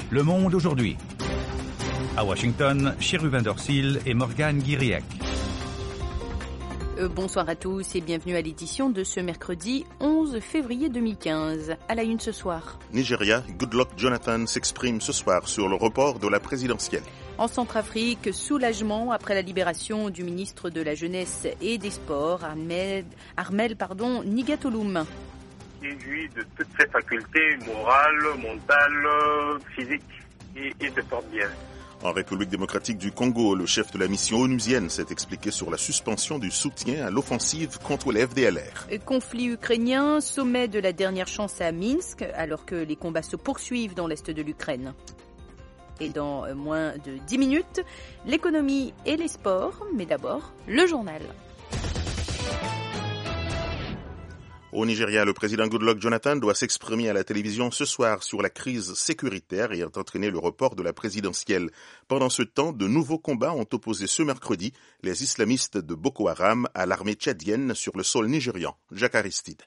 Le Monde aujourd'hui. À Washington, Chérubin Dorsil et Morgane Guiriec. Bonsoir à tous et bienvenue à l'édition de ce mercredi 11 février 2015. À la une ce soir. Nigeria, Goodluck Jonathan s'exprime ce soir sur le report de la présidentielle. En Centrafrique, soulagement après la libération du ministre de la Jeunesse et des Sports, Armel Nigatoloum. Il jouit de toutes ses facultés morales, mentales, physiques et se porte bien. En République démocratique du Congo, le chef de la mission onusienne s'est expliqué sur la suspension du soutien à l'offensive contre les FDLR. Conflit ukrainien, sommet de la dernière chance à Minsk, alors que les combats se poursuivent dans l'est de l'Ukraine. Et dans moins de 10 minutes, l'économie et les sports, mais d'abord, le journal. Au Nigeria, le président Goodluck Jonathan doit s'exprimer à la télévision ce soir sur la crise sécuritaire ayant entraîné le report de la présidentielle. Pendant ce temps, de nouveaux combats ont opposé ce mercredi les islamistes de Boko Haram à l'armée tchadienne sur le sol nigérian. Jacques Aristide.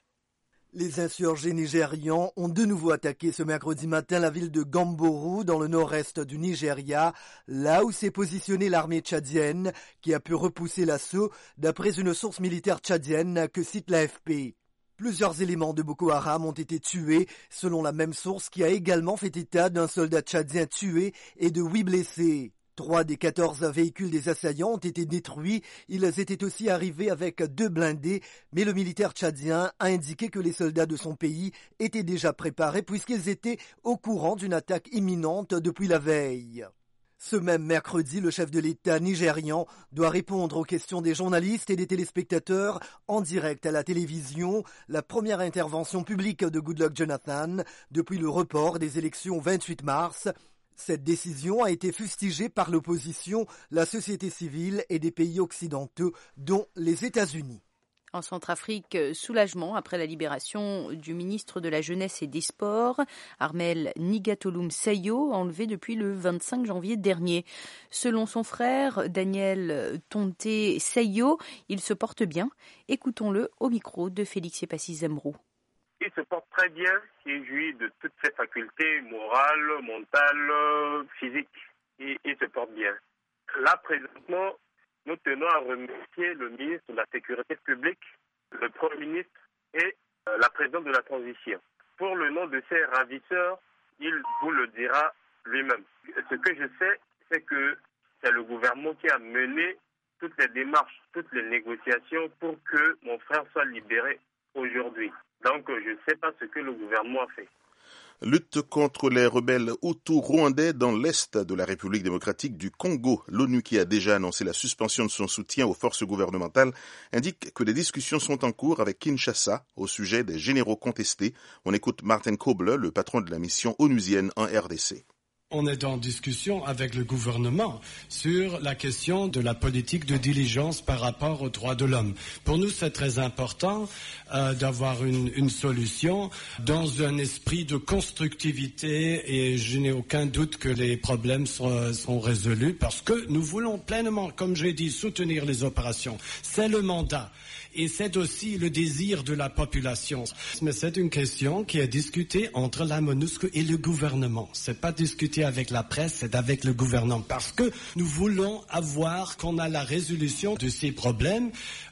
Les insurgés nigérians ont de nouveau attaqué ce mercredi matin la ville de Gamboru dans le nord-est du Nigeria, là où s'est positionnée l'armée tchadienne qui a pu repousser l'assaut d'après une source militaire tchadienne que cite l'AFP. Plusieurs éléments de Boko Haram ont été tués, selon la même source qui a également fait état d'un soldat tchadien tué et de 8 blessés. 3 des 14 véhicules des assaillants ont été détruits. Ils étaient aussi arrivés avec 2 blindés, mais le militaire tchadien a indiqué que les soldats de son pays étaient déjà préparés puisqu'ils étaient au courant d'une attaque imminente depuis la veille. Ce même mercredi, le chef de l'État nigérian doit répondre aux questions des journalistes et des téléspectateurs en direct à la télévision, la première intervention publique de Goodluck Jonathan depuis le report des élections au 28 mars. Cette décision a été fustigée par l'opposition, la société civile et des pays occidentaux, dont les États-Unis. En Centrafrique, soulagement après la libération du ministre de la Jeunesse et des Sports, Armel Nigatoloum Sayo, enlevé depuis le 25 janvier dernier. Selon son frère, Daniel Tonté Sayo, il se porte bien. Écoutons-le au micro de Félix Epassi Zemrou. Il se porte très bien, il jouit de toutes ses facultés morales, mentales, physiques et se porte bien. Là, présentement, nous tenons à remercier le ministre de la Sécurité publique, le Premier ministre et la présidente de la transition. Pour le nom de ses ravisseurs, il vous le dira lui-même. Ce que je sais, c'est que c'est le gouvernement qui a mené toutes les démarches, toutes les négociations pour que mon frère soit libéré aujourd'hui. Donc je ne sais pas ce que le gouvernement a fait. Lutte contre les rebelles hutus rwandais dans l'est de la République démocratique du Congo. L'ONU, qui a déjà annoncé la suspension de son soutien aux forces gouvernementales, indique que des discussions sont en cours avec Kinshasa au sujet des généraux contestés. On écoute Martin Kobler, le patron de la mission onusienne en RDC. On est en discussion avec le gouvernement sur la question de la politique de diligence par rapport aux droits de l'homme. Pour nous, c'est très important d'avoir une solution dans un esprit de constructivité et je n'ai aucun doute que les problèmes sont résolus parce que nous voulons pleinement, comme j'ai dit, soutenir les opérations. C'est le mandat. Et c'est aussi le désir de la population. Mais c'est une question qui est discutée entre la MONUSCO et le gouvernement. C'est pas discuté avec la presse, c'est avec le gouvernement. Parce que nous voulons qu'on a la résolution de ces problèmes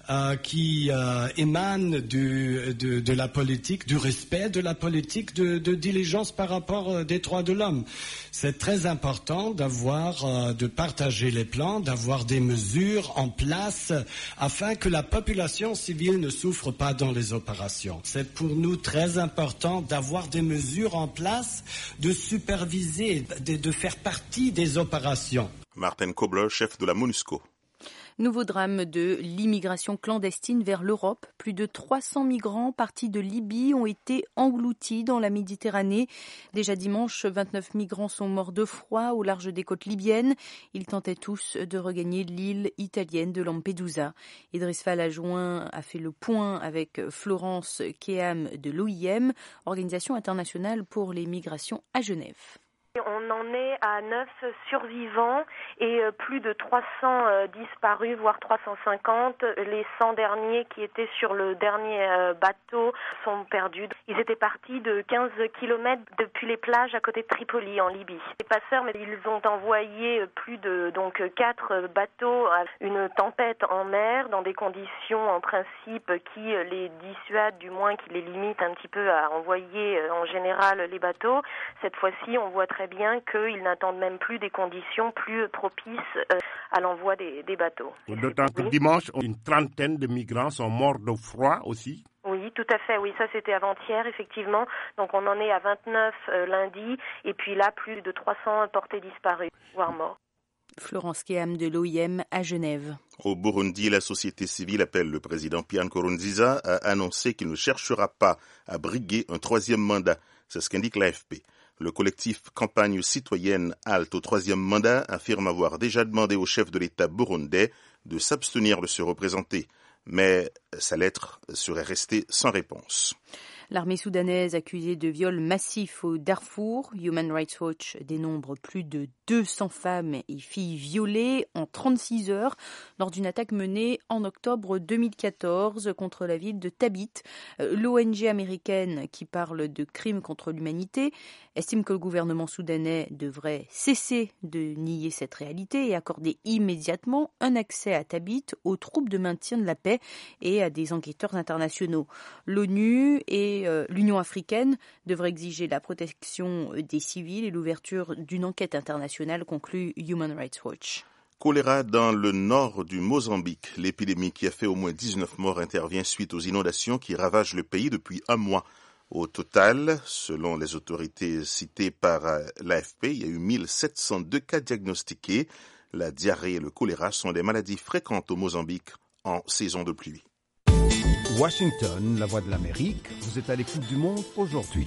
qui émanent de la politique, du respect de la politique de diligence par rapport des droits de l'homme. C'est très important de partager les plans, d'avoir des mesures en place afin que la population civile ne souffre pas dans les opérations. C'est pour nous très important d'avoir des mesures en place, de superviser, de faire partie des opérations. Martin Kobler, chef de la MONUSCO. Nouveau drame de l'immigration clandestine vers l'Europe. Plus de 300 migrants partis de Libye ont été engloutis dans la Méditerranée. Déjà dimanche, 29 migrants sont morts de froid au large des côtes libyennes. Ils tentaient tous de regagner l'île italienne de Lampedusa. Idriss Fall adjoint a fait le point avec Florence Keham de l'OIM, Organisation internationale pour les migrations à Genève. On en est à 9 survivants et plus de 300 disparus, voire 350. Les 100 derniers qui étaient sur le dernier bateau sont perdus. Ils étaient partis de 15 km depuis les plages à côté de Tripoli, en Libye. Les passeurs, mais ils ont envoyé plus de 4 bateaux à une tempête en mer dans des conditions en principe qui les dissuadent, du moins qui les limitent un petit peu à envoyer en général les bateaux. Cette fois-ci, on voit très bien qu'ils n'attendent même plus des conditions plus propices à l'envoi des bateaux. D'autant que dimanche, une trentaine de migrants sont morts de froid aussi. Oui, tout à fait. Oui, ça c'était avant-hier, effectivement. Donc on en est à 29 lundi, et puis là, plus de 300 portés disparus, voire morts. Florence Keham de l'OIM à Genève. Au Burundi, la société civile appelle le président Pierre Nkurunziza à annoncer qu'il ne cherchera pas à briguer un troisième mandat. C'est ce qu'indique l'AFP. Le collectif Campagne citoyenne Halte au troisième mandat affirme avoir déjà demandé au chef de l'État burundais de s'abstenir de se représenter. Mais sa lettre serait restée sans réponse. L'armée soudanaise accusée de viols massifs au Darfour, Human Rights Watch dénombre plus de 200 femmes et filles violées en 36 heures lors d'une attaque menée en octobre 2014 contre la ville de Tabit. L'ONG américaine qui parle de crimes contre l'humanité estime que le gouvernement soudanais devrait cesser de nier cette réalité et accorder immédiatement un accès à Tabit aux troupes de maintien de la paix et à des enquêteurs internationaux. L'ONU et l'Union africaine devraient exiger la protection des civils et l'ouverture d'une enquête internationale, conclut Human Rights Watch. Choléra dans le nord du Mozambique. L'épidémie qui a fait au moins 19 morts intervient suite aux inondations qui ravagent le pays depuis un mois. Au total, selon les autorités citées par l'AFP, il y a eu 1702 cas diagnostiqués. La diarrhée et le choléra sont des maladies fréquentes au Mozambique en saison de pluie. Washington, la voix de l'Amérique, vous êtes à l'écoute du monde aujourd'hui.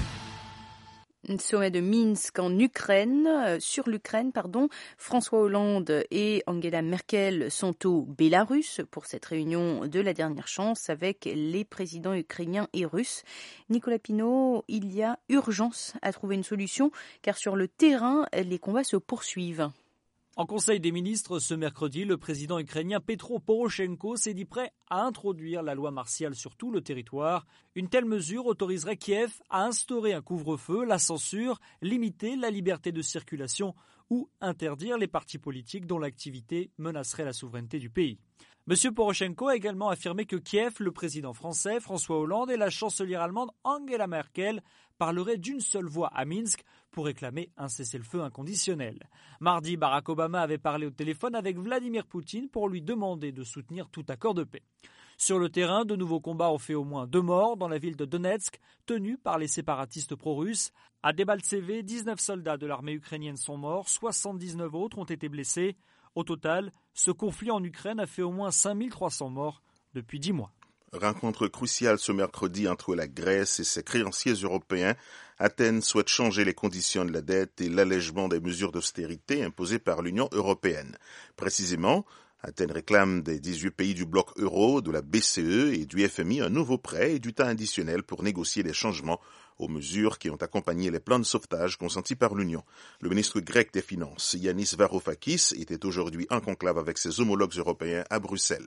Sommet de Minsk en Ukraine, sur l'Ukraine, François Hollande et Angela Merkel sont au Bélarus pour cette réunion de la dernière chance avec les présidents ukrainiens et russes. Nicolas Pinault, il y a urgence à trouver une solution car sur le terrain, les combats se poursuivent. En Conseil des ministres, ce mercredi, le président ukrainien Petro Poroshenko s'est dit prêt à introduire la loi martiale sur tout le territoire. Une telle mesure autoriserait Kiev à instaurer un couvre-feu, la censure, limiter la liberté de circulation ou interdire les partis politiques dont l'activité menacerait la souveraineté du pays. M. Poroshenko a également affirmé que Kiev, le président français François Hollande et la chancelière allemande Angela Merkel parleraient d'une seule voix à Minsk pour réclamer un cessez-le-feu inconditionnel. Mardi, Barack Obama avait parlé au téléphone avec Vladimir Poutine pour lui demander de soutenir tout accord de paix. Sur le terrain, de nouveaux combats ont fait au moins 2 morts dans la ville de Donetsk, tenue par les séparatistes pro-russes. À Debaltseve, 19 soldats de l'armée ukrainienne sont morts, 79 autres ont été blessés. Au total, ce conflit en Ukraine a fait au moins 5300 morts depuis 10 mois. Rencontre cruciale ce mercredi entre la Grèce et ses créanciers européens. Athènes souhaite changer les conditions de la dette et l'allègement des mesures d'austérité imposées par l'Union européenne. Précisément, Athènes réclame des 18 pays du bloc euro, de la BCE et du FMI un nouveau prêt et du temps additionnel pour négocier les changements aux mesures qui ont accompagné les plans de sauvetage consentis par l'Union. Le ministre grec des Finances, Yannis Varoufakis, était aujourd'hui en conclave avec ses homologues européens à Bruxelles.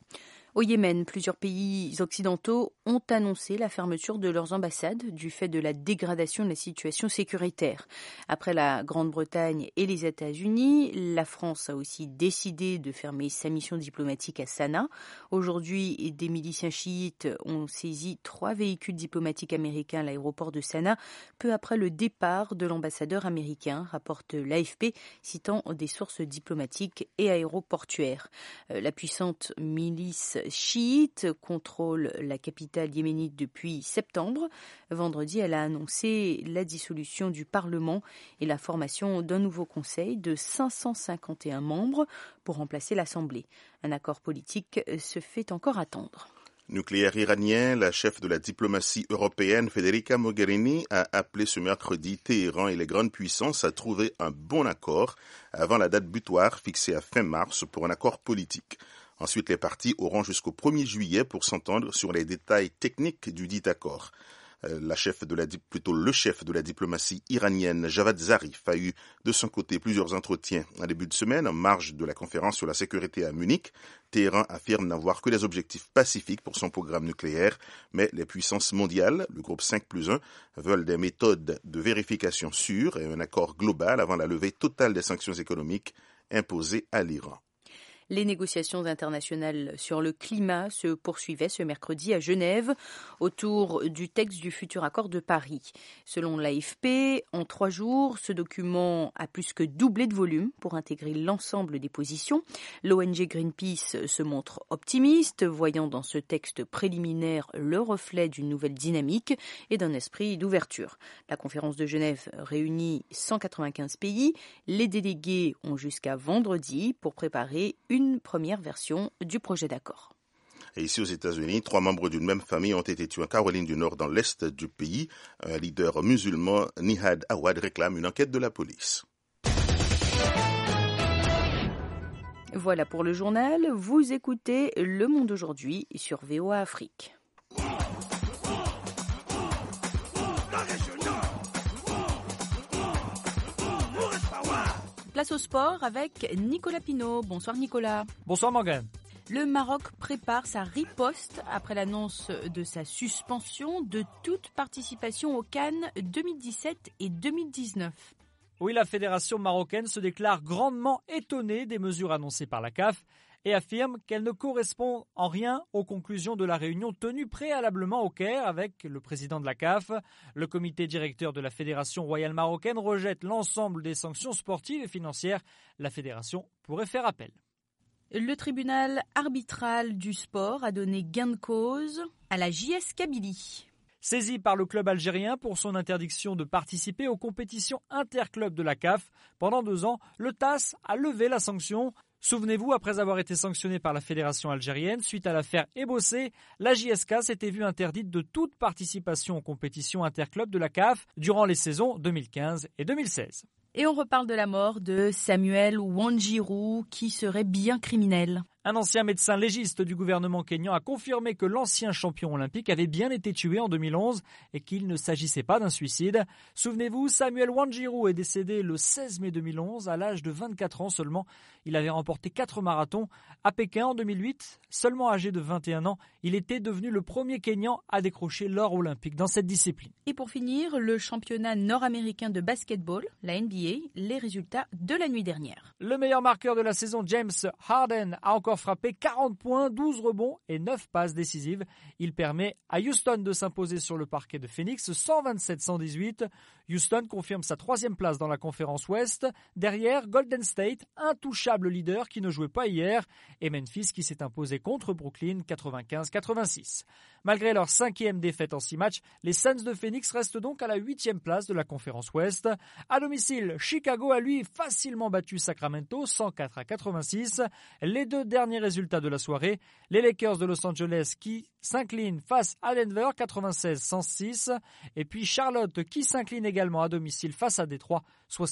Au Yémen, plusieurs pays occidentaux ont annoncé la fermeture de leurs ambassades du fait de la dégradation de la situation sécuritaire. Après la Grande-Bretagne et les États-Unis, la France a aussi décidé de fermer sa mission diplomatique à Sanaa. Aujourd'hui, des miliciens chiites ont saisi 3 véhicules diplomatiques américains à l'aéroport de Sanaa, peu après le départ de l'ambassadeur américain, rapporte l'AFP, citant des sources diplomatiques et aéroportuaires. La puissante milice chiite contrôle la capitale yéménite depuis septembre. Vendredi, elle a annoncé la dissolution du Parlement et la formation d'un nouveau conseil de 551 membres pour remplacer l'Assemblée. Un accord politique se fait encore attendre. Nucléaire iranien, la chef de la diplomatie européenne, Federica Mogherini, a appelé ce mercredi Téhéran et les grandes puissances à trouver un bon accord avant la date butoir fixée à fin mars pour un accord politique. Ensuite, les parties auront jusqu'au 1er juillet pour s'entendre sur les détails techniques du dit accord. Le chef de la diplomatie iranienne, Javad Zarif, a eu de son côté plusieurs entretiens en début de semaine en marge de la conférence sur la sécurité à Munich. Téhéran affirme n'avoir que des objectifs pacifiques pour son programme nucléaire, mais les puissances mondiales, le groupe 5+1, veulent des méthodes de vérification sûres et un accord global avant la levée totale des sanctions économiques imposées à l'Iran. Les négociations internationales sur le climat se poursuivaient ce mercredi à Genève autour du texte du futur accord de Paris. Selon l'AFP, en 3 jours, ce document a plus que doublé de volume pour intégrer l'ensemble des positions. L'ONG Greenpeace se montre optimiste, voyant dans ce texte préliminaire le reflet d'une nouvelle dynamique et d'un esprit d'ouverture. La conférence de Genève réunit 195 pays. Les délégués ont jusqu'à vendredi pour préparer une première version du projet d'accord. Et ici aux États-Unis, 3 membres d'une même famille ont été tués en Caroline du Nord dans l'est du pays. Un leader musulman, Nihad Awad, réclame une enquête de la police. Voilà pour le journal. Vous écoutez Le Monde aujourd'hui sur VOA Afrique. Place au sport avec Nicolas Pinault. Bonsoir Nicolas. Bonsoir Morgane. Le Maroc prépare sa riposte après l'annonce de sa suspension de toute participation aux CAN 2017 et 2019. Oui, la fédération marocaine se déclare grandement étonnée des mesures annoncées par la CAF et affirme qu'elles ne correspondent en rien aux conclusions de la réunion tenue préalablement au Caire avec le président de la CAF. Le comité directeur de la Fédération royale marocaine rejette l'ensemble des sanctions sportives et financières. La fédération pourrait faire appel. Le tribunal arbitral du sport a donné gain de cause à la JS Kabylie. Saisi par le club algérien pour son interdiction de participer aux compétitions interclubs de la CAF, pendant 2 ans, le TAS a levé la sanction. Souvenez-vous, après avoir été sanctionné par la fédération algérienne suite à l'affaire Ebossé, la JSK s'était vue interdite de toute participation aux compétitions interclubs de la CAF durant les saisons 2015 et 2016. Et on reparle de la mort de Samuel Wanjiru, qui serait bien criminel. Un ancien médecin légiste du gouvernement kényan a confirmé que l'ancien champion olympique avait bien été tué en 2011 et qu'il ne s'agissait pas d'un suicide. Souvenez-vous, Samuel Wanjiru est décédé le 16 mai 2011 à l'âge de 24 ans seulement. Il avait remporté 4 marathons. À Pékin en 2008, seulement âgé de 21 ans, il était devenu le premier Kényan à décrocher l'or olympique dans cette discipline. Et pour finir, le championnat nord-américain de basketball, la NBA, les résultats de la nuit dernière. Le meilleur marqueur de la saison, James Harden, a encore frappé 40 points, 12 rebonds et 9 passes décisives. Il permet à Houston de s'imposer sur le parquet de Phoenix 127-118. Houston confirme sa 3e place dans la conférence Ouest. Derrière, Golden State, intouchable leader qui ne jouait pas hier, et Memphis qui s'est imposé contre Brooklyn 95-86. Malgré leur 5e défaite en 6 matchs, les Suns de Phoenix restent donc à la 8e place de la conférence Ouest. À domicile, Chicago a lui facilement battu Sacramento 104-86. Les 2 derniers résultats de la soirée, les Lakers de Los Angeles qui s'inclinent face à Denver 96-106 et puis Charlotte qui s'incline également à domicile face à Détroit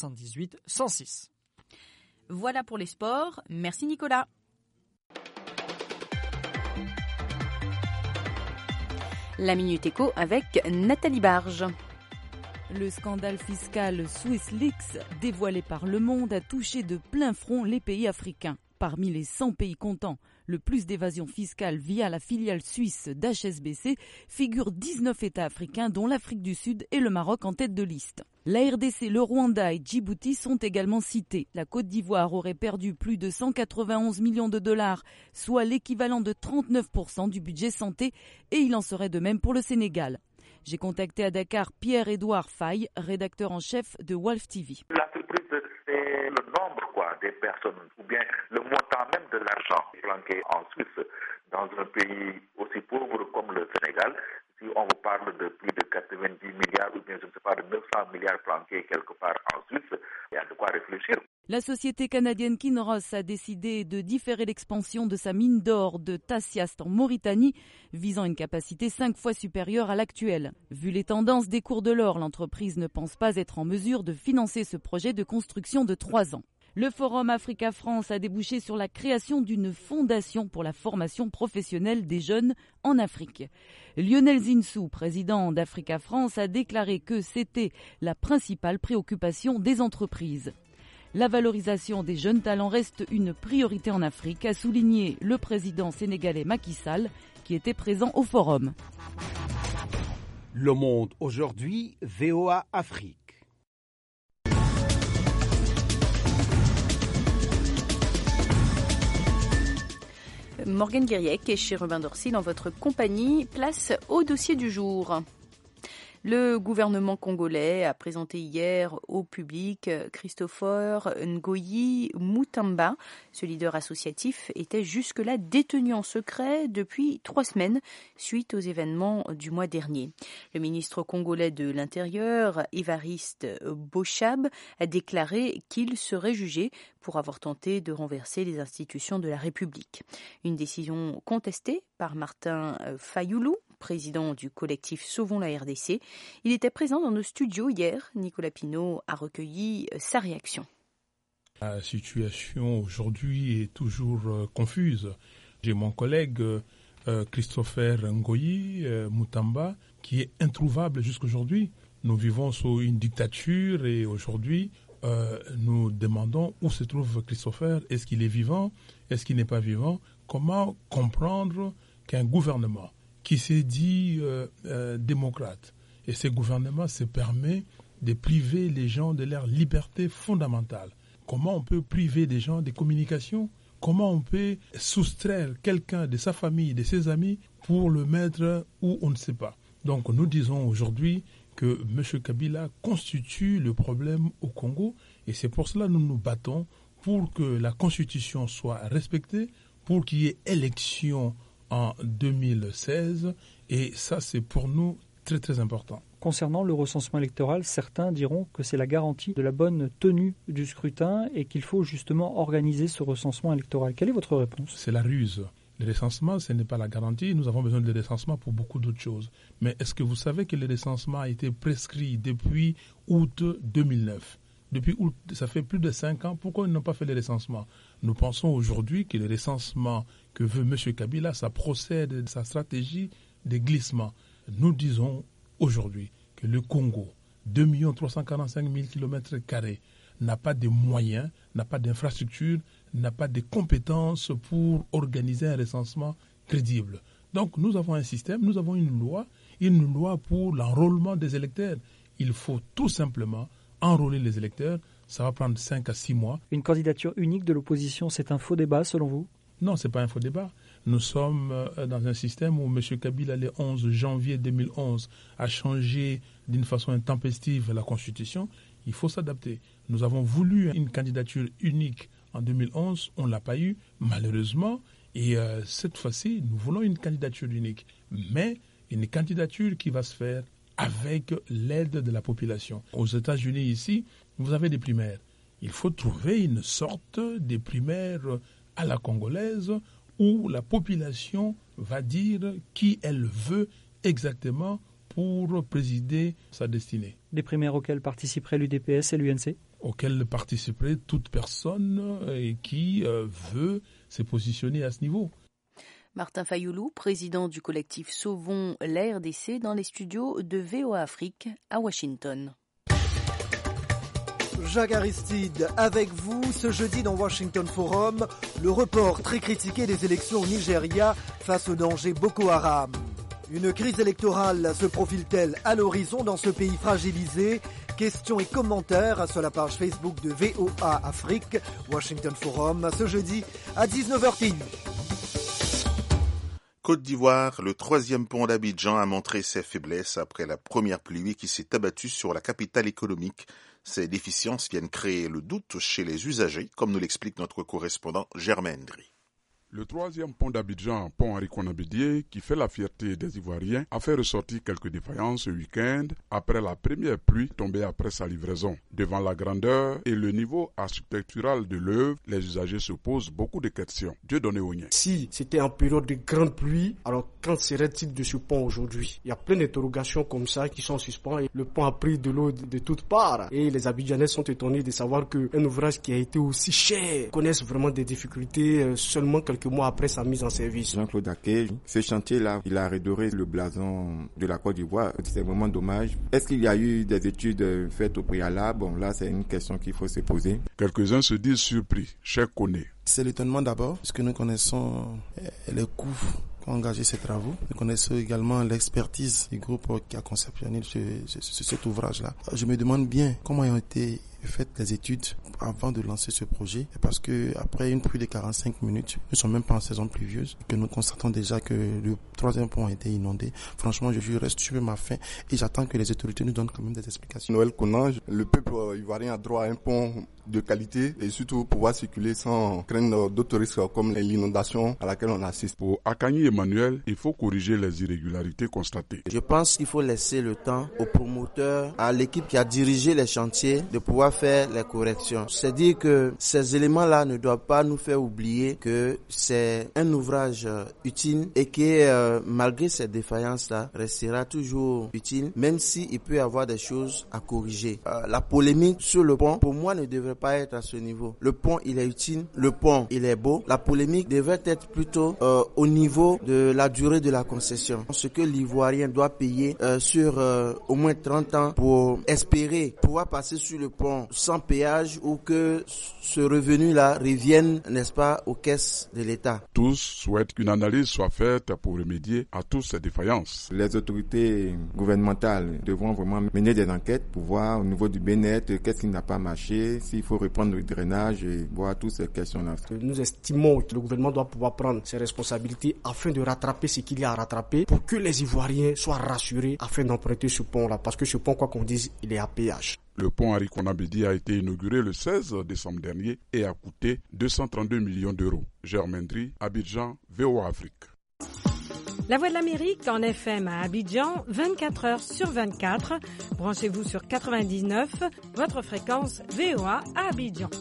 78-106. Voilà pour les sports. Merci Nicolas. La Minute Éco avec Nathalie Barge. Le scandale fiscal SwissLeaks dévoilé par Le Monde a touché de plein front les pays africains. Parmi les 100 pays comptant le plus d'évasion fiscale via la filiale suisse d'HSBC, figurent 19 États africains dont l'Afrique du Sud et le Maroc en tête de liste. La RDC, le Rwanda et Djibouti sont également cités. La Côte d'Ivoire aurait perdu plus de 191 millions de dollars, soit l'équivalent de 39% du budget santé, et il en serait de même pour le Sénégal. J'ai contacté à Dakar Pierre-Édouard Faye, rédacteur en chef de Wolf TV. La surprise, c'est le nombre des personnes, ou bien le montant même de l'argent planqué en Suisse, dans un pays aussi pauvre comme le Sénégal. Si on vous parle de plus de 90 milliards ou bien je ne sais pas de 900 milliards planqués quelque part en Suisse, il y a de quoi réfléchir. La société canadienne Kinross a décidé de différer l'expansion de sa mine d'or de Tasiast en Mauritanie, visant une capacité 5 fois supérieure à l'actuelle. Vu les tendances des cours de l'or, l'entreprise ne pense pas être en mesure de financer ce projet de construction de 3 ans. Le Forum Africa-France a débouché sur la création d'une fondation pour la formation professionnelle des jeunes en Afrique. Lionel Zinsou, président d'Africa France, a déclaré que c'était la principale préoccupation des entreprises. La valorisation des jeunes talents reste une priorité en Afrique, a souligné le président sénégalais Macky Sall, qui était présent au forum. Le Monde aujourd'hui, VOA Afrique. Morgane Guiriec et Chérubin Dorsil en votre compagnie. Place au dossier du jour. Le gouvernement congolais a présenté hier au public Christopher Ngoyi Mutamba. Ce leader associatif était jusque-là détenu en secret depuis 3 semaines suite aux événements du mois dernier. Le ministre congolais de l'Intérieur, Évariste Bochab, a déclaré qu'il serait jugé pour avoir tenté de renverser les institutions de la République. Une décision contestée par Martin Fayoulou, président du collectif Sauvons la RDC. Il était présent dans nos studios hier. Nicolas Pinault a recueilli sa réaction. La situation aujourd'hui est toujours confuse. J'ai mon collègue Christopher Ngoyi Mutamba qui est introuvable jusqu'aujourd'hui. Nous vivons sous une dictature et aujourd'hui nous demandons où se trouve Christopher. Est-ce qu'il est vivant? Est-ce qu'il n'est pas vivant? Comment comprendre qu'un gouvernement qui s'est dit démocrate, et ce gouvernement se permet de priver les gens de leur liberté fondamentale. Comment on peut priver des gens des communications? Comment on peut soustraire quelqu'un de sa famille, de ses amis, pour le mettre où on ne sait pas? Donc nous disons aujourd'hui que M. Kabila constitue le problème au Congo, et c'est pour cela que nous nous battons pour que la Constitution soit respectée, pour qu'il y ait élection en 2016, et ça c'est pour nous très très important. Concernant le recensement électoral, certains diront que c'est la garantie de la bonne tenue du scrutin et qu'il faut justement organiser ce recensement électoral. Quelle est votre réponse? C'est la ruse. Le recensement, ce n'est pas la garantie. Nous avons besoin de recensement pour beaucoup d'autres choses. Mais est-ce que vous savez que le recensement a été prescrit depuis août 2009? Depuis août, ça fait plus de 5 ans. Pourquoi ils n'ont pas fait le recensement? Nous pensons aujourd'hui que le recensement que veut M. Kabila, ça procède de sa stratégie de glissement. Nous disons aujourd'hui que le Congo, 2 345 000 km², n'a pas de moyens, n'a pas d'infrastructure, n'a pas de compétences pour organiser un recensement crédible. Donc nous avons un système, nous avons une loi pour l'enrôlement des électeurs. Il faut tout simplement enrôler les électeurs, ça va prendre 5 à 6 mois. Une candidature unique de l'opposition, c'est un faux débat selon vous? Non, ce n'est pas un faux débat. Nous sommes dans un système où M. Kabila, le 11 janvier 2011, a changé d'une façon intempestive la Constitution. Il faut s'adapter. Nous avons voulu une candidature unique en 2011, on ne l'a pas eu, malheureusement. Et cette fois-ci, nous voulons une candidature unique. Mais une candidature qui va se faire avec l'aide de la population. Aux États-Unis, ici, vous avez des primaires. Il faut trouver une sorte de primaire à la congolaise où la population va dire qui elle veut exactement pour présider sa destinée. Des primaires auxquelles participeraient l'UDPS et l'UNC? Auxquelles participerait toute personne qui veut se positionner à ce niveau. Martin Fayoulou, président du collectif Sauvons la RDC, dans les studios de VOA Afrique à Washington. Jacques Aristide, avec vous ce jeudi dans Washington Forum, le report très critiqué des élections au Nigeria face au danger Boko Haram. Une crise électorale se profile-t-elle à l'horizon dans ce pays fragilisé? Questions et commentaires sur la page Facebook de VOA Afrique, Washington Forum, ce jeudi à 19h TU. Côte d'Ivoire, le 3e pont d'Abidjan a montré ses faiblesses après la première pluie qui s'est abattue sur la capitale économique. Ces déficiences viennent créer le doute chez les usagers, comme nous l'explique notre correspondant Germain Ndri. Le troisième pont d'Abidjan, pont Henri Konan-Bédié, qui fait la fierté des Ivoiriens, a fait ressortir quelques défaillances ce week-end après la première pluie tombée après sa livraison. Devant la grandeur et le niveau architectural de l'œuvre, les usagers se posent beaucoup de questions. Dieudonné Ognien. Si c'était en période de grande pluie, alors qu'en serait-il de ce pont aujourd'hui? Il y a plein d'interrogations comme ça qui sont suspens. Le pont a pris de l'eau de toutes parts et les Abidjanais sont étonnés de savoir qu'un ouvrage qui a été aussi cher connaisse vraiment des difficultés seulement quelques mois après sa mise en service. Jean-Claude Aké, ce chantier-là, il a redoré le blason de la Côte d'Ivoire. C'est vraiment dommage. Est-ce qu'il y a eu des études faites au préalable? Bon, là, c'est une question qu'il faut se poser. Quelques-uns se disent surpris. Cher Koné. C'est l'étonnement d'abord, parce que nous connaissons les coûts qui ont engagé ces travaux. Nous connaissons également l'expertise du groupe qui a conceptionné cet ouvrage-là. Je me demande bien comment ont été faites les études avant de lancer ce projet, parce que après une pluie de 45 minutes, nous ne sommes même pas en saison pluvieuse, que nous constatons déjà que le troisième pont a été inondé. Franchement, je reste sur ma faim et j'attends que les autorités nous donnent quand même des explications. Noël Konan, le peuple ivoirien a droit à un pont de qualité et surtout pouvoir circuler sans craindre d'autres risques comme l'inondation à laquelle on assiste. Pour Akani Emmanuel, il faut corriger les irrégularités constatées. Je pense qu'il faut laisser le temps aux promoteurs, à l'équipe qui a dirigé les chantiers de pouvoir faire les corrections. C'est dire que ces éléments-là ne doivent pas nous faire oublier que c'est un ouvrage utile et que malgré ces défaillances-là, restera toujours utile, même s'il peut y avoir des choses à corriger. La polémique sur le pont, pour moi, ne devrait pas être à ce niveau. Le pont, il est utile, le pont, il est beau. La polémique devrait être plutôt au niveau de la durée de la concession. Ce que l'Ivoirien doit payer sur au moins 30 ans pour espérer pouvoir passer sur le pont sans péage ou que ce revenu-là revienne, n'est-ce pas, aux caisses de l'État. Tous souhaitent qu'une analyse soit faite pour remédier à toutes ces défaillances. Les autorités gouvernementales devront vraiment mener des enquêtes pour voir au niveau du BNet qu'est-ce qui n'a pas marché, s'il faut reprendre le drainage et voir toutes ces questions-là. Nous estimons que le gouvernement doit pouvoir prendre ses responsabilités afin de rattraper ce qu'il y a à rattraper pour que les Ivoiriens soient rassurés afin d'emprunter ce pont-là. Parce que ce pont, quoi qu'on dise, il est à péage. Le pont Henri Konan-Bédié a été inauguré le 16 décembre dernier et a coûté 232 millions d'euros. Germain Dry, Abidjan, VOA Afrique. La Voix de l'Amérique en FM à Abidjan, 24 heures sur 24. Branchez-vous sur 99, votre fréquence VOA à Abidjan.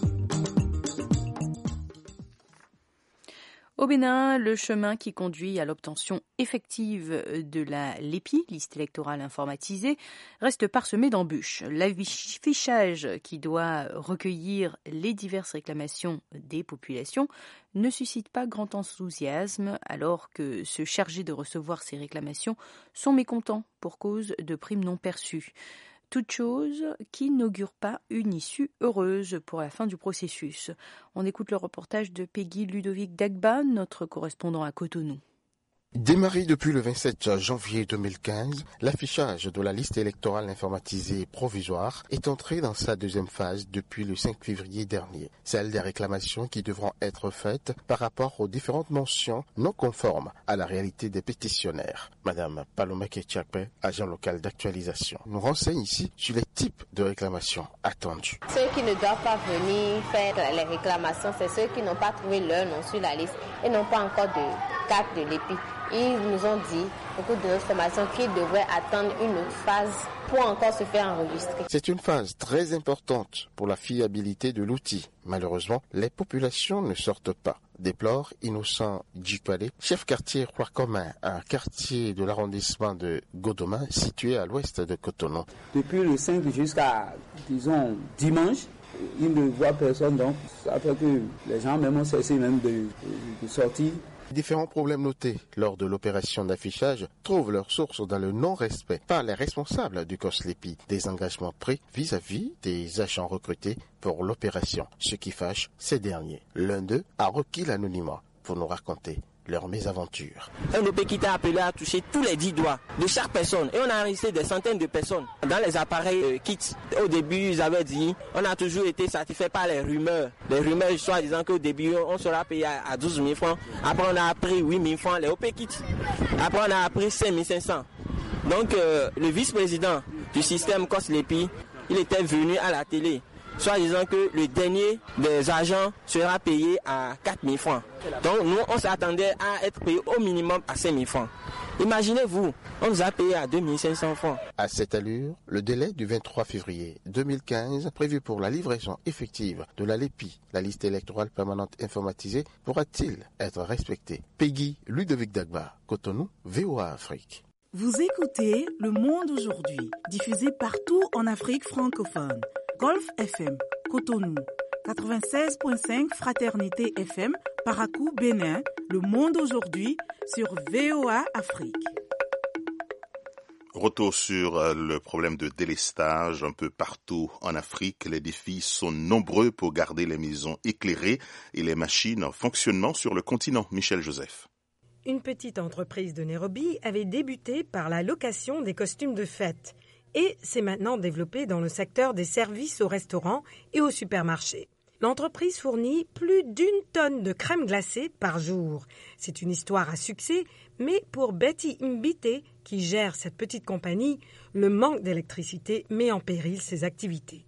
Au Bénin, le chemin qui conduit à l'obtention effective de la LEPI, liste électorale informatisée, reste parsemé d'embûches. L'affichage qui doit recueillir les diverses réclamations des populations ne suscite pas grand enthousiasme, alors que ceux chargés de recevoir ces réclamations sont mécontents pour cause de primes non perçues. Toute chose qui n'augure pas une issue heureuse pour la fin du processus. On écoute le reportage de Peggy Ludovic Dagba, notre correspondant à Cotonou. Démarré depuis le 27 janvier 2015, l'affichage de la liste électorale informatisée provisoire est entré dans sa deuxième phase depuis le 5 février dernier. Celle des réclamations qui devront être faites par rapport aux différentes mentions non conformes à la réalité des pétitionnaires. Madame Paloma Ketchakpe, agent local d'actualisation, nous renseigne ici sur les types de réclamations attendues. Ceux qui ne doivent pas venir faire les réclamations, c'est ceux qui n'ont pas trouvé leur nom sur la liste et n'ont pas encore de carte de l'EPI. Ils nous ont dit, beaucoup de notre formation, qu'ils devraient attendre une autre phase pour encore se faire enregistrer. C'est une phase très importante pour la fiabilité de l'outil. Malheureusement, les populations ne sortent pas. Déplore Innocent Djipalé, chef quartier Roi Commun, un quartier de l'arrondissement de Godoma, situé à l'ouest de Cotonou. Depuis le 5 jusqu'à, disons, dimanche, ils ne voient personne, donc après que les gens même ont cessé même de sortir. Différents problèmes notés lors de l'opération d'affichage trouvent leur source dans le non-respect par les responsables du COSLEPI des engagements pris vis-à-vis des agents recrutés pour l'opération. Ce qui fâche ces derniers. L'un d'eux a requis l'anonymat pour nous raconter leur mésaventure. Un OP qui t'a appelé à toucher tous les 10 doigts de chaque personne et on a enregistré des centaines de personnes dans les appareils kits. Au début, ils avaient dit, on a toujours été satisfait par les rumeurs. Les rumeurs, soit disant qu'au début, on sera payé à 12 000 francs. Après, on a appris 8 000 francs, les OP kits. Après, on a appris 5 500. Donc, le vice-président du système COSLEPI, il était venu à la télé soit disant que le dernier des agents sera payé à 4 000 francs. Donc nous, on s'attendait à être payé au minimum à 5 000 francs. Imaginez-vous, on nous a payé à 2 500 francs. À cette allure, le délai du 23 février 2015, prévu pour la livraison effective de la LEPI, la liste électorale permanente informatisée, pourra-t-il être respecté? Peggy Ludovic Dagba, Cotonou, VOA Afrique. Vous écoutez Le Monde aujourd'hui, diffusé partout en Afrique francophone. Golf FM, Cotonou, 96.5 Fraternité FM, Parakou, Bénin, Le Monde aujourd'hui sur VOA Afrique. Retour sur le problème de délestage un peu partout en Afrique. Les défis sont nombreux pour garder les maisons éclairées et les machines en fonctionnement sur le continent. Michel Joseph. Une petite entreprise de Nairobi avait débuté par la location des costumes de fête et s'est maintenant développée dans le secteur des services aux restaurants et aux supermarchés. L'entreprise fournit plus d'1 tonne de crème glacée par jour. C'est une histoire à succès, mais pour Betty Mbite, qui gère cette petite compagnie, le manque d'électricité met en péril ses activités.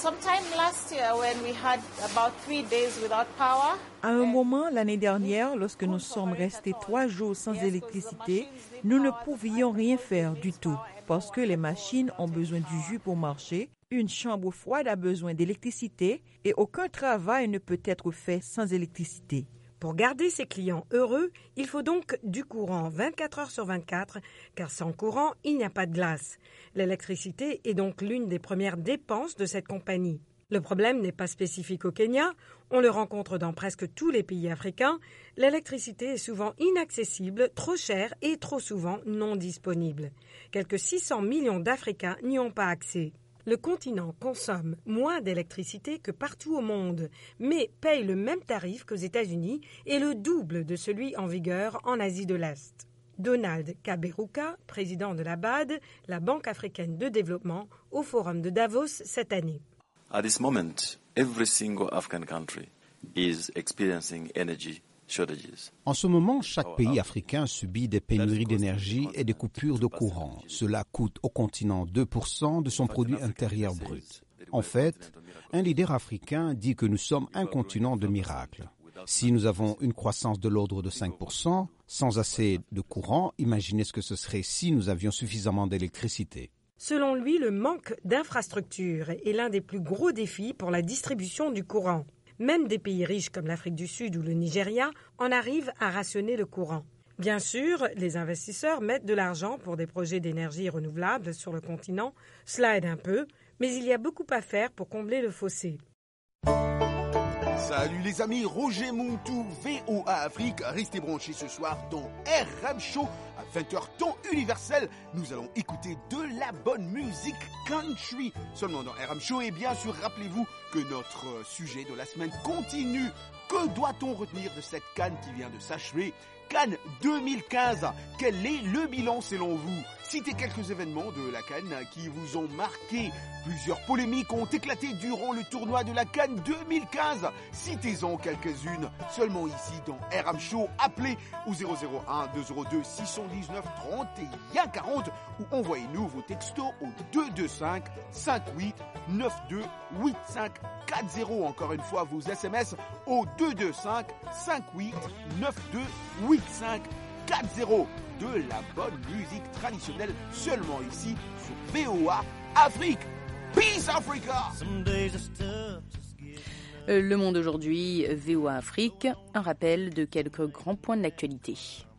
À un moment l'année dernière, lorsque nous sommes restés 3 jours sans électricité, nous ne pouvions rien faire du tout parce que les machines ont besoin du jus pour marcher, une chambre froide a besoin d'électricité et aucun travail ne peut être fait sans électricité. Pour garder ses clients heureux, il faut donc du courant 24 heures sur 24, car sans courant, il n'y a pas de glace. L'électricité est donc l'une des premières dépenses de cette compagnie. Le problème n'est pas spécifique au Kenya, on le rencontre dans presque tous les pays africains. L'électricité est souvent inaccessible, trop chère et trop souvent non disponible. Quelques 600 millions d'Africains n'y ont pas accès. Le continent consomme moins d'électricité que partout au monde, mais paye le même tarif qu'aux États-Unis et le double de celui en vigueur en Asie de l'Est. Donald Kaberuka, président de la BAD, la Banque africaine de développement, au Forum de Davos cette année. At this moment, every single African country is experiencing energy shortages. En ce moment, chaque pays africain subit des pénuries d'énergie et des coupures de courant. Cela coûte au continent 2% de son produit intérieur brut. En fait, un leader africain dit que nous sommes un continent de miracles. Si nous avons une croissance de l'ordre de 5%, sans assez de courant, imaginez ce que ce serait si nous avions suffisamment d'électricité. Selon lui, le manque d'infrastructures est l'un des plus gros défis pour la distribution du courant. Même des pays riches comme l'Afrique du Sud ou le Nigeria en arrivent à rationner le courant. Bien sûr, les investisseurs mettent de l'argent pour des projets d'énergie renouvelable sur le continent. Cela aide un peu, mais il y a beaucoup à faire pour combler le fossé. Salut les amis, Roger Muntu, VOA Afrique. Restez branchés ce soir dans RM Show à 20h temps universel. Nous allons écouter de la bonne musique country seulement dans RM Show. Et bien sûr, rappelez-vous que notre sujet de la semaine continue. Que doit-on retenir de cette CAN qui vient de s'achever? CAN 2015, quel est le bilan selon vous? Citez quelques événements de la CAN qui vous ont marqué. Plusieurs polémiques ont éclaté durant le tournoi de la CAN 2015. Citez-en quelques-unes seulement ici dans RM Show. Appelez au 001 202 619 31 40 ou envoyez-nous vos textos au 225 58 92 85 40. Encore une fois, vos SMS au 225 58 92 85 40. De la bonne musique traditionnelle seulement ici sur VOA Afrique. Peace Africa! Le Monde aujourd'hui, VOA Afrique, un rappel de quelques grands points de l'actualité.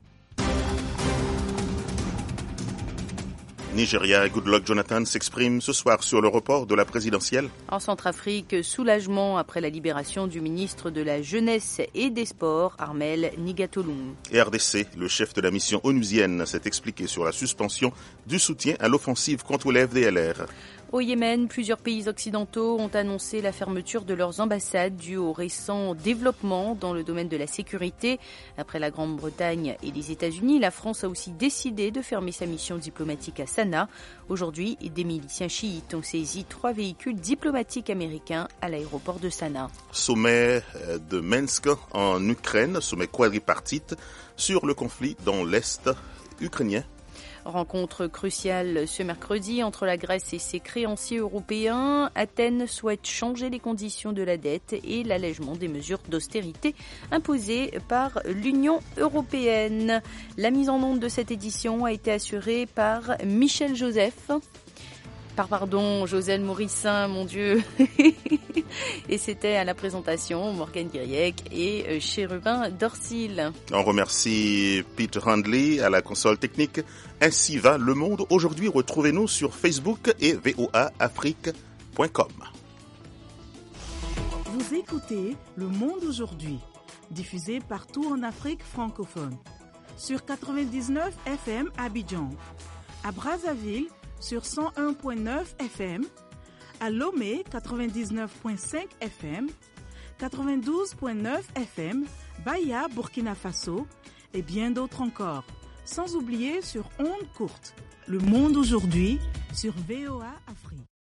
Nigeria et Goodluck Jonathan s'expriment ce soir sur le report de la présidentielle. En Centrafrique, soulagement après la libération du ministre de la Jeunesse et des Sports, Armel Nigatolum. Et RDC, le chef de la mission onusienne, s'est expliqué sur la suspension du soutien à l'offensive contre les FDLR. Au Yémen, plusieurs pays occidentaux ont annoncé la fermeture de leurs ambassades due aux récents développements dans le domaine de la sécurité. Après la Grande-Bretagne et les États-Unis, la France a aussi décidé de fermer sa mission diplomatique à Sanaa. Aujourd'hui, des miliciens chiites ont saisi 3 véhicules diplomatiques américains à l'aéroport de Sanaa. Sommet de Minsk en Ukraine, sommet quadripartite sur le conflit dans l'Est ukrainien. Rencontre cruciale ce mercredi entre la Grèce et ses créanciers européens. Athènes souhaite changer les conditions de la dette et l'allègement des mesures d'austérité imposées par l'Union européenne. La mise en onde de cette édition a été assurée par Michel Joseph. Josène Mourissin, mon Dieu. Et c'était à la présentation Morgane Guiriec et Chérubin Dorsil. On remercie Peter Handley à la console technique. Ainsi va le monde aujourd'hui. Retrouvez-nous sur Facebook et voaafrique.com. Vous écoutez Le Monde aujourd'hui, diffusé partout en Afrique francophone. Sur 99 FM à Abidjan, à Brazzaville, sur 101.9 FM, à Lomé 99.5 FM, 92.9 FM, Baya, Burkina Faso et bien d'autres encore. Sans oublier sur ondes courtes. Le Monde aujourd'hui sur VOA Afrique.